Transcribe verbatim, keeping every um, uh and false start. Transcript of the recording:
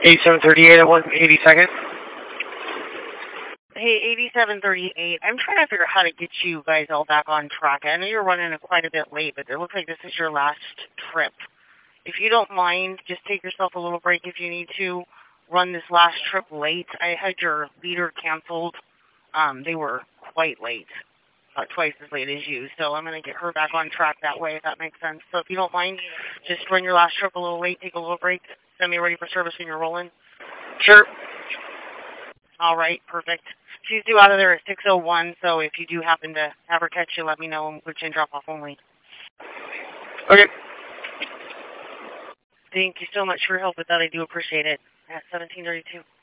eighty-seven thirty-eight at one eighty-second. Hey, eighty-seven thirty-eight, I'm trying to figure out how to get you guys all back on track. I know you're running quite a bit late, but it looks like this is your last trip. If you don't mind, just take yourself a little break if you need to. Run this last trip late. I had your leader canceled. Um, they were quite late, about twice as late as you, so I'm going to get her back on track that way, if that makes sense. So if you don't mind, just run your last trip a little late, take a little break, send me ready for service when you're rolling. Sure. All right, perfect. She's due out of there at six oh one, so if you do happen to have her catch you, let me know, and we'll in drop-off only. Okay. Thank you so much for your help with that. I do appreciate it. At seventeen thirty-two.